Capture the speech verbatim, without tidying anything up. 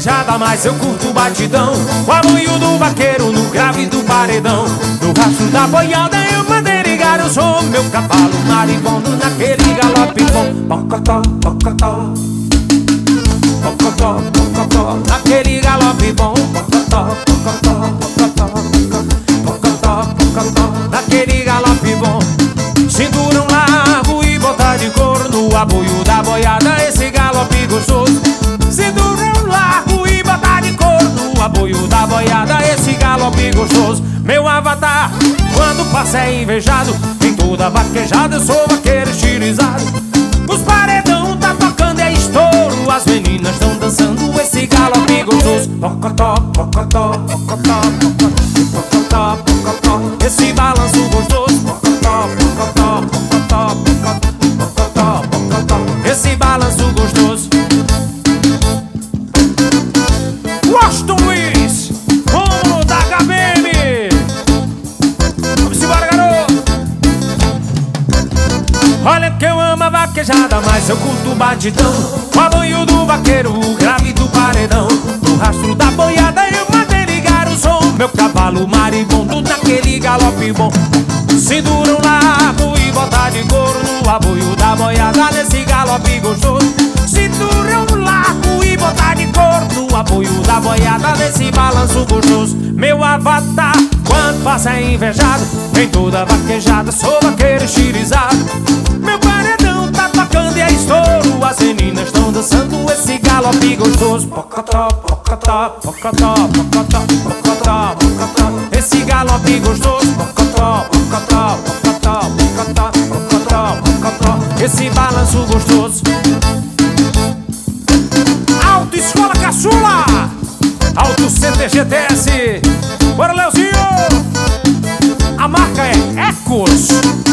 vaquejada, mas eu curto o batidão. O amanho do vaqueiro no grave do paredão. No rastro da boiada eu mandei ligar, eu sou meu cavalo maribondo naquele galope bom. Pocotó, pocotó, pocotó, pocotó, naquele galope bom. Pocotó, pocotó, pocotó, pocotó, pocotó, naquele galope bom. Cinturão largo e bota de couro no apoio da boiada, esse galope gostoso. Cinturão largo e bota de couro no apoio da boiada, esse galope gostoso. Meu avatar, quando passa é invejado. Em toda vaquejada eu sou vaqueiro estilizado. Os paredão tá tocando é estouro, as meninas tão dançando esse galope gostoso. Pocotó, pocotó, pocotó, pocotó, pocotó, esse balanço gostoso. Pocotó, pocotó, pocotó, pocotó, pocotó, esse balanço gostoso. Washington Luiz, Rômulo da H B M. Vamos embora, garoto. Olha que eu amo a vaquejada, mas eu curto o batidão. O amanho do vaqueiro, o grave do paredão. No rastro da boiada eu mandei ligar o som. Meu cavalo maribondo naquele galope bom. Cinturão largo e bota de couro no apoio da boiada, nesse galope gostoso. Cinturão largo e bota de couro no apoio da boiada, nesse balanço gostoso. Meu avatar, quando passa é invejado. Em toda vaquejada sou vaqueiro estilizado. Meu paredão tá tocando e é estouro, as meninas tão dançando esse galope gostoso. Pocotó, pocotó, pocotó, pocotó, pocotó, pocotó, esse galope gostoso. Pocotó, pocotó, pocotó, pocotó, pocotó, pocotó, esse balanço gostoso. Auto Escola Caçula, Auto Center G T S. Bora, Leozinho! A marca é Ecos.